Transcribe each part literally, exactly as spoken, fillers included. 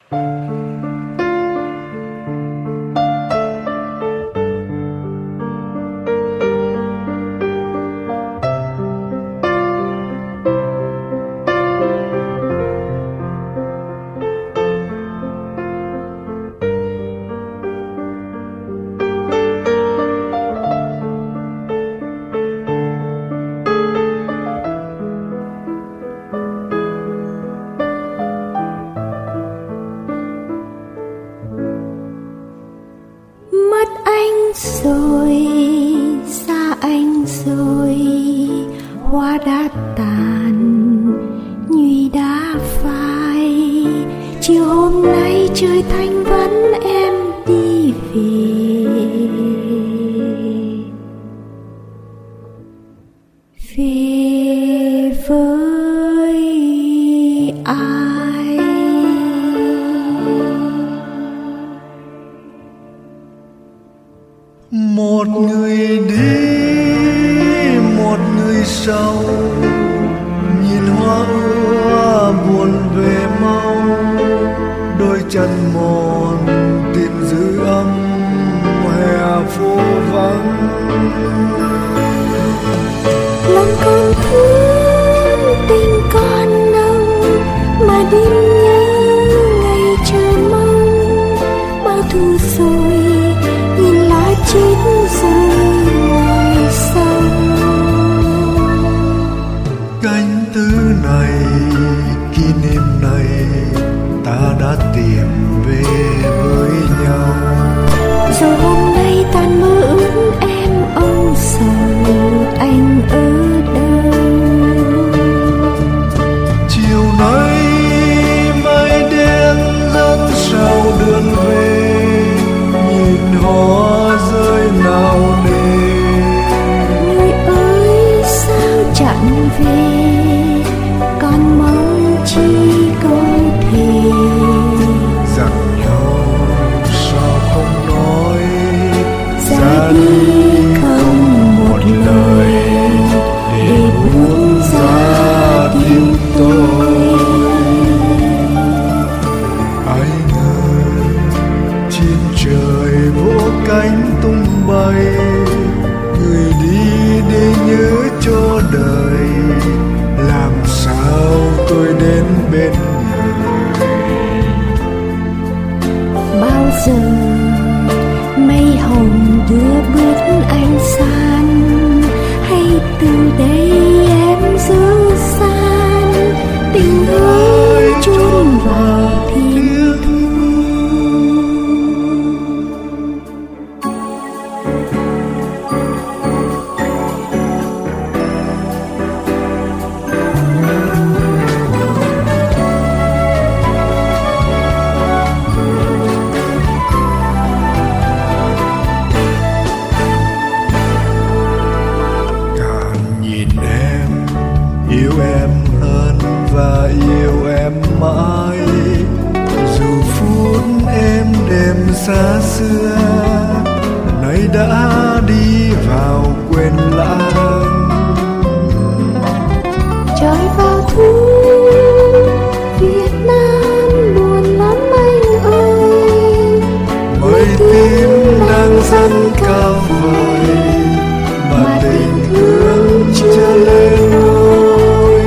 Rồi xa anh rồi, hoa đã tàn, nhụy đã phai. Chiều hôm nay trời thanh vắng em đi về. Về với ai? Một người đi, một người sau, nhìn hoa ưa buồn về mau. Đôi chân mòn tìm giữ ấm hè phố vắng. Lòng con thương tình con nồng, mà đêm nhớ ngày chờ mong. Bao thu rồi nhìn lá chết rơi ngoài sông. Cánh tư này, kỷ niệm này, ta đã tìm về với nhau. Rồi hôm nay tan mơ ước em âu sầu, anh ở đâu? Chiều nay mây đen dẫn sau đường về, nhìn hoa rơi nào nề. Người ơi sao chẳng về, con mong chi câu thề. Dặn nhau sao không nói, Ra đi không một lời, để buông ra tim tôi. ai ngờ chim trời vỗ cánh tung bay. Người đi để nhớ cho đời, làm sao tôi đến bên người. Bao giờ mây hồng đưa bước anh san, hay từ đây em dư san. Tình ơi chôn vào thiên thu. Càng nhìn em, yêu em hơn và yêu em mãi. Dù phút em đêm xa xưa, nay đã đi vào quên lãng. Trời vào thu Việt Nam buồn lắm anh ơi. Mây tím đang dâng cao vời, mà tình thương chưa lên ngôi.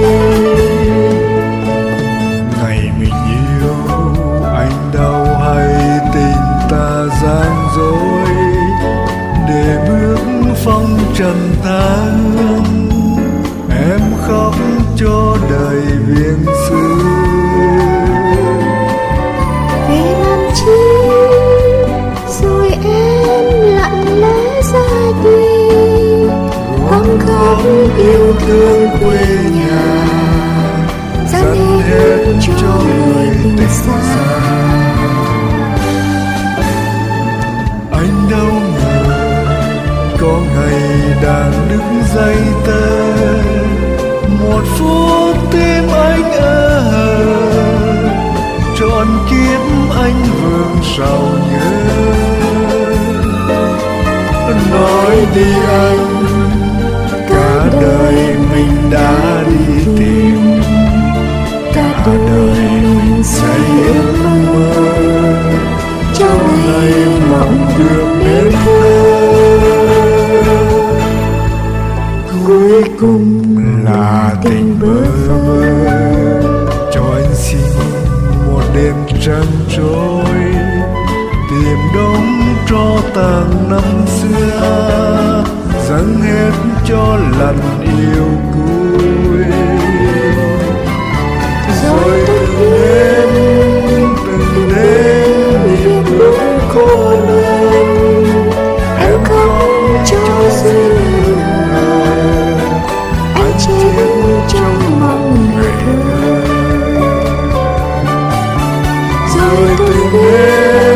Ngày mình yêu anh đâu hay tình ta gian dối, để bước phong trần tang. Em khóc cho đời viễn xứ. Về làm chi rồi em lặng lẽ ra đi, Gom góp yêu thương quê nhà, dâng hết cho người tình xa. Anh đâu ngờ có ngày đang đứng dây tơ, một phút tim anh ơ hờ, trọn kiếp anh vương sầu nhớ. Nói đi anh, cả đời mình đã đi tìm, cả đời mình xây ước mơ. trăng trôi tìm đống tro tàn năm xưa dâng hết cho lần yêu cuối. Rồi từng đêm từng đêm nhịp bước khô lên em khóc cho duyên anh chết trong mong ngày thơ. Rồi từng đêm